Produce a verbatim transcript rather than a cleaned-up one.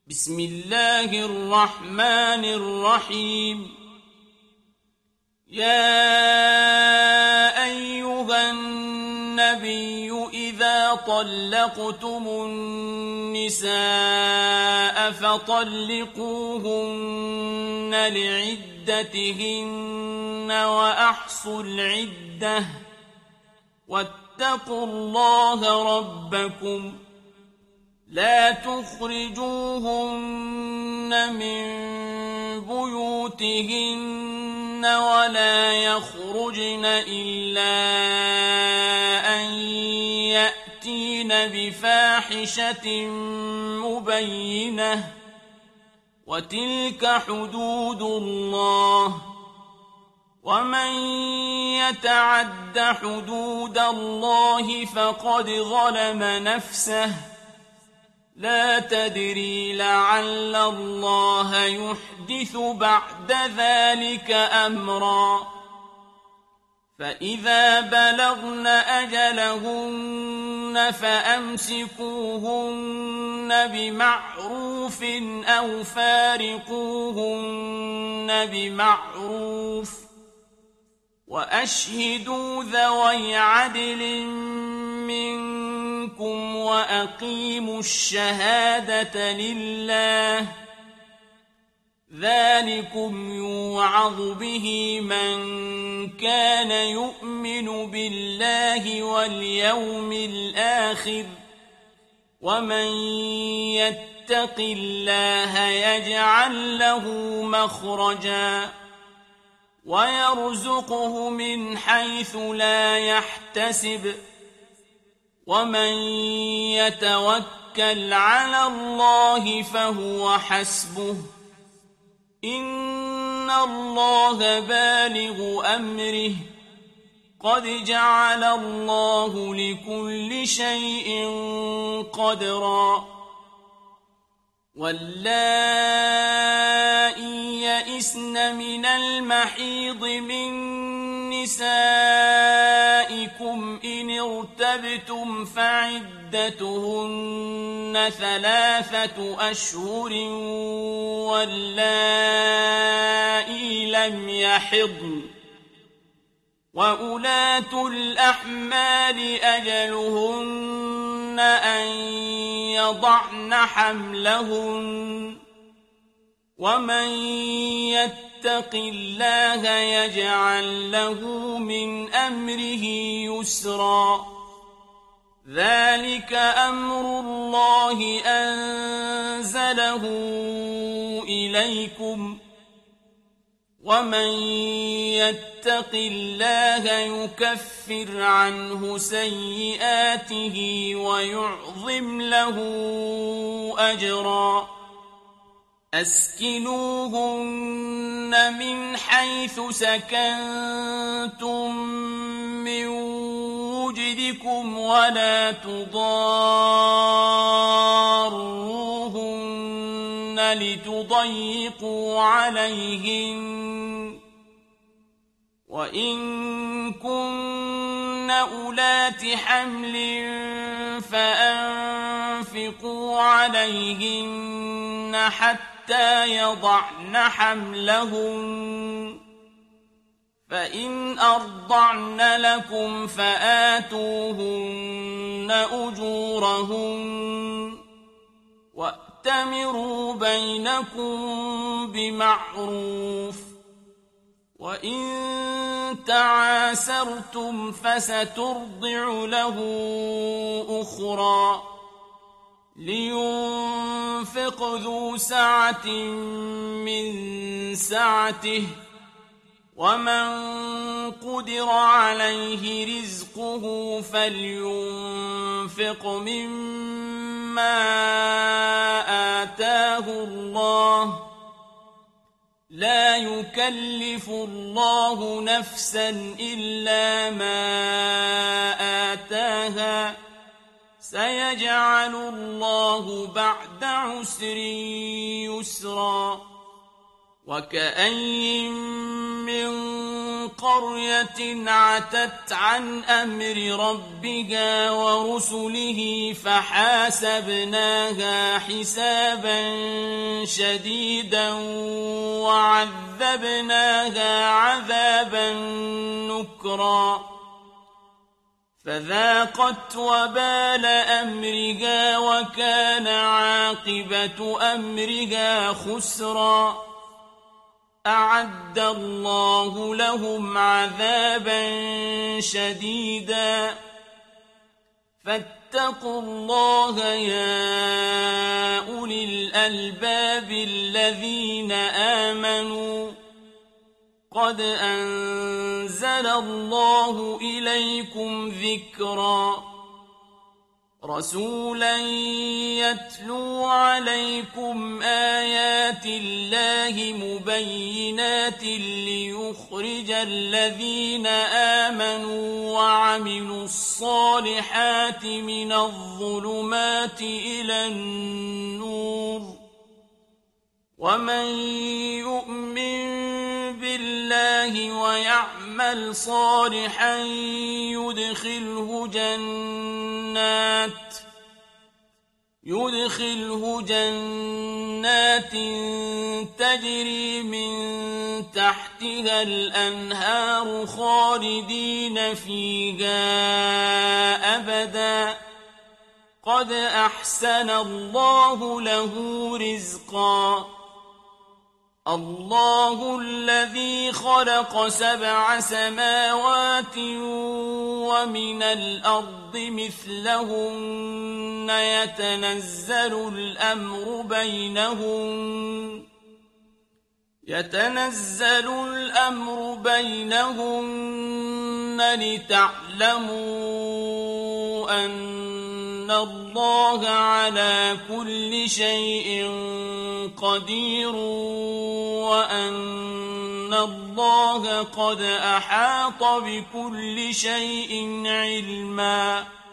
بسم الله الرحمن الرحيم. يا أيها النبي إذا طلقتم النساء فطلقوهن لعدتهن وأحصوا العدة واتقوا الله ربكم لا تخرجوهن من بيوتهن ولا يخرجن إلا أن يأتين بفاحشة مبينة وتلك حدود الله ومن يتعد حدود الله فقد ظلم نفسه لا تدري لعل الله يحدث بعد ذلك أمرا. فإذا بلغن أجلهن فأمسكوهن بمعروف أو فارقوهن بمعروف وأشهدوا ذوي عدل منكم وأقيموا الشهادة لله ذلكم يوعظ به من كان يؤمن بالله واليوم الآخر ومن يتق الله يجعل له مخرجا ويرزقه من حيث لا يحتسب ومن يتوكل على الله فهو حسبه إن الله بالغ أمره قد جعل الله لكل شيء قدرا. واللائي يئسن من المحيض من نسائكم إن ارتبتم فعدتهن ثلاثة أشهر واللائي لم يحضن وأولاة الأحمال أجلهن أن يضعن حملهن ومن يتق الله يجعل له من أمره يسرا. ذلك أمر الله أنزله إليكم ومن يتق الله يكفر عنه سيئاته ويعظم له أجرا. أسكنوهن من حيث سكنتم من وجدكم ولا تضاروهن لتضيقوا عليهن وإن كن أولات حمل فأنفقوا عليهن حتى يضعن حملهن فإن أرضعن لكم فآتوهن أجورهن وأتمروا بينكم بمعروف وإن تعاسرتم فسترضع له أخرى لينفق ذو سعة من سعته ومن قدر عليه رزقه فلينفق مما آتاه الله لا يكلف الله نفسا إلا ما آتاها سيجعل الله بعد عسر يسرا. وكأين من قرية عتت عن أمر ربها ورسله فحاسبناها حسابا شديدا وعذبناها عذابا نكرا فذاقت وبال أمرها وكان عاقبة أمرها خسرا أعد الله لهم عذابا شديدا فاتقوا الله يا أولي الألباب الذين آمنوا قد أنزل الله إليكم ذكرا رسولا يتلو عليكم آيات الله مبينات ليخرج الذين آمنوا وعملوا الصالحات من الظلمات إلى النور ومن يؤمن بالله ويعمل صالحا يدخله جنات يدخله جنات تجري من تحتها الأنهار خالدين فيها أبدا قد أحسن الله له رزقا الله الذي خلق سبع سماوات ومن الأرض مثلهن يتنزل الأمر بينهن يتنزل الأمر بينهن لتعلموا أن الله على كل شيء قدير وأن الله قد أحاط بكل شيء علما